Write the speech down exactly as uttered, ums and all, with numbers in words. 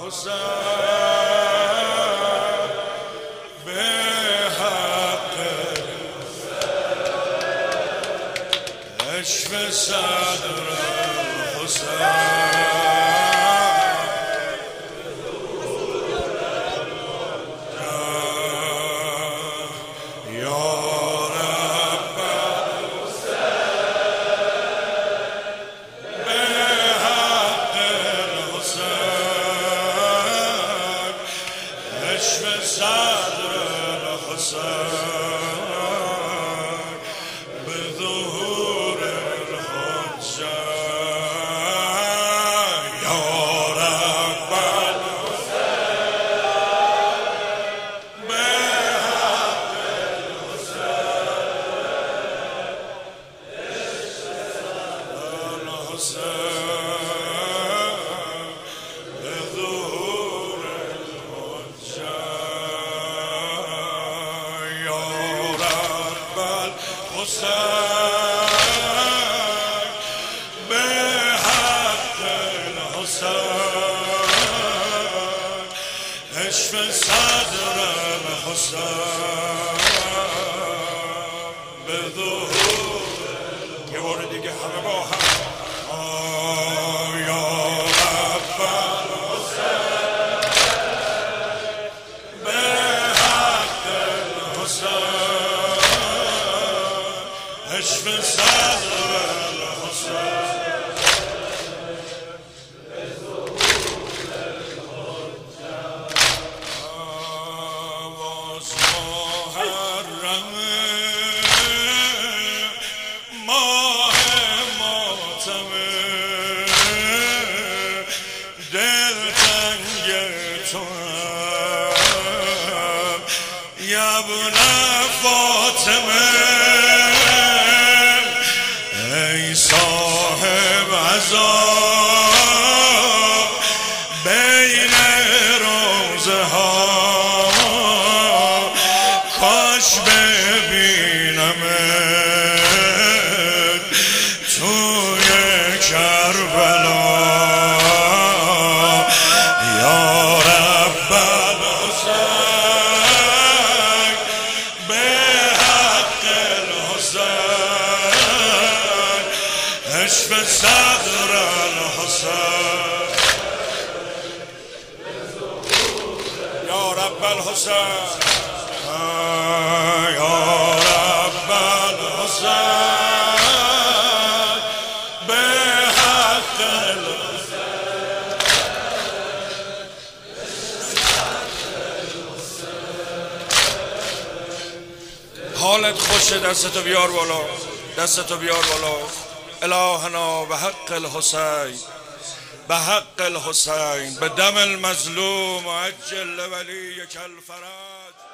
الحسین به حق اشف صدر الحسین صدر الحسين بظهور الحجة يا رب الحسين بحق الحسين اشف صدر الحسين بظهور یه بار دیگه همه با هم یا رب الحسین به حق الحسین اشف صدر الحسین يا ابن فاطمه ای صاحب عذاب بین روزه ها کاش ببینمت توی کربلا یا رب الحسین به حق الحسین اشف صدر الحسین یا رب الحسین یا رب الحسین به حق حالت خوشه دستتو بیار بالا دستتو بیار بالا الهنا به حق الحسین به حق الحسین به دم المظلوم عجل ولیک الفرج